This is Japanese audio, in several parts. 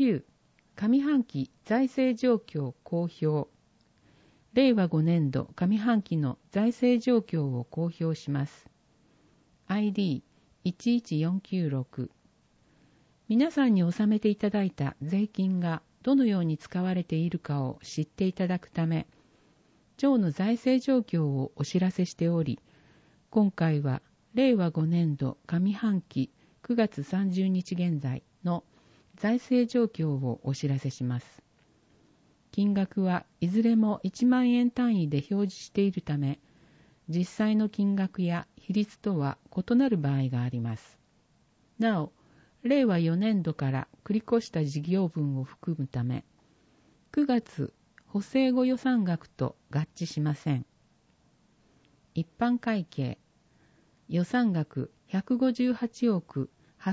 9、上半期財政状況公表。令和5年度上半期の財政状況を公表します。ID11496。皆さんに納めていただいた税金がどのように使われているかを知っていただくため、町の財政状況をお知らせしており、今回は令和5年度上半期9月30日現在の財政状況をお知らせします。金額はいずれも1万円単位で表示しているため、実際の金額や比率とは異なる場合があります。なお、令和4年度から繰り越した事業分を含むため、9月補正後予算額と合致しません。一般会計、予算額158億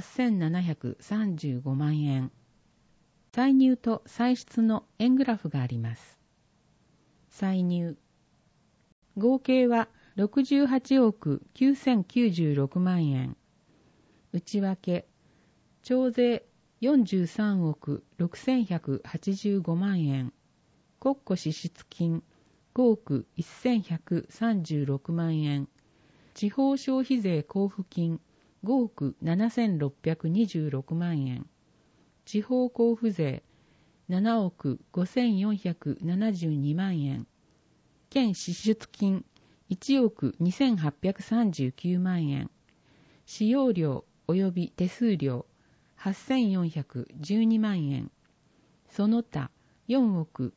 8735万円。歳入と歳出の円グラフがあります。歳入。合計は68億9096万円。内訳。徴税43億6185万円。国庫支出金5億1136万円。地方消費税交付金5億7626万円。地方交付税7億5472万円。県支出金1億2839万円。使用料及び手数料8412万円。その他4億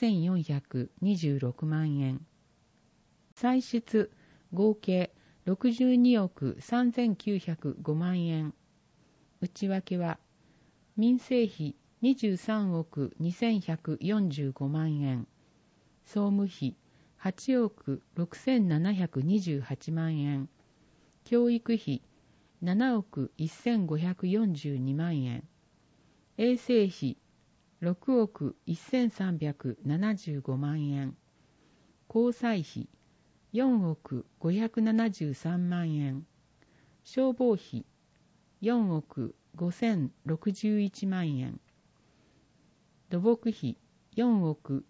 7426万円。歳出合計62億3905万円。内訳は民生費23億2145万円。総務費8億6728万円。教育費7億1542万円。衛生費6億1375万円。交際費4億573万円。消防費4億5061万円。土木費4億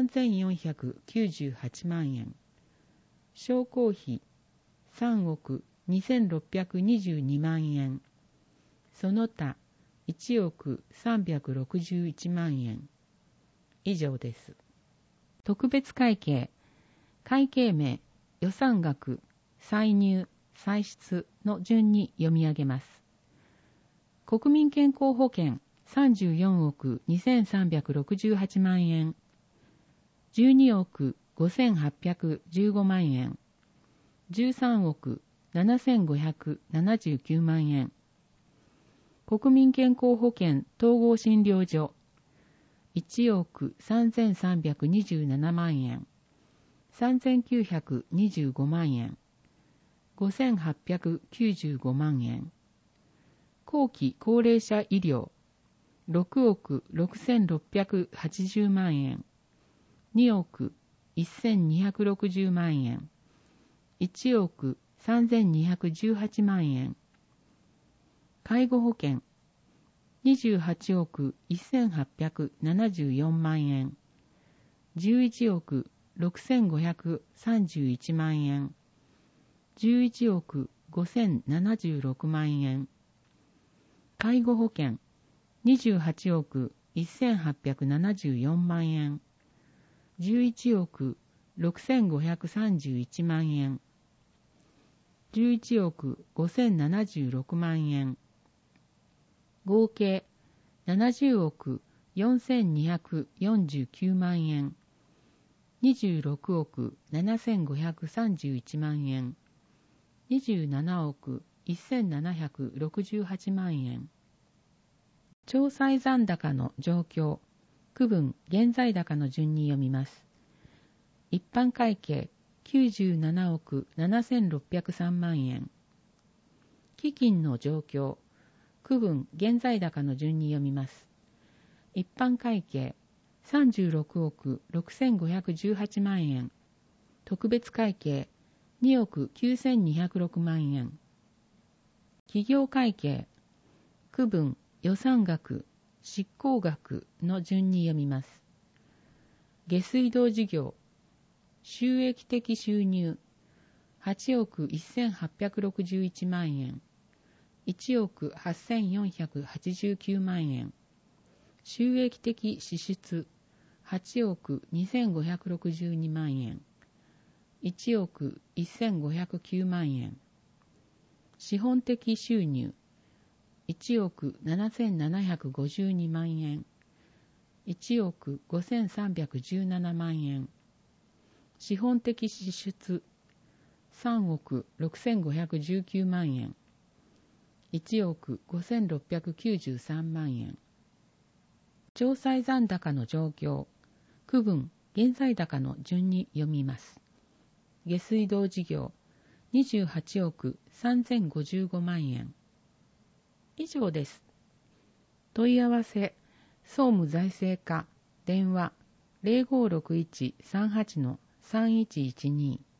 3498万円。商工費3億2622万円。その他1億361万円。以上です。特別会計、会計名、予算額、歳入、歳出の順に読み上げます。国民健康保険34億2368万円。12億5815万円。13億7579万円。国民健康保険統合診療所1億3327万円。3925万円。5895万円。後期高齢者医療6億6680万円。2億1260万円。1億3218万円。介護保険28億1874万円。11億6531万円。11億5076万円。介護保険28億1874万円。11億6531万円。11億5076万円。合計70億4249万円。26億7531万円。27億1768万円。調債残高の状況、区分現在高の順に読みます。一般会計97億7603万円。基金の状況、区分現在高の順に読みます。一般会計36億6518万円。特別会計2億9206万円。企業会計、区分予算額執行額の順に読みます。下水道事業、収益的収入、8億1861万円、1億8489万円。収益的支出、8億2562万円、1億1509万円。資本的収入、1億7752万円、1億5317万円。資本的支出、3億6519万円、1億5693万円。帳債残高の状況、区分現在高の順に読みます。下水道事業、28億3055万円。以上です。問い合わせ、総務財政課、電話 056138-3112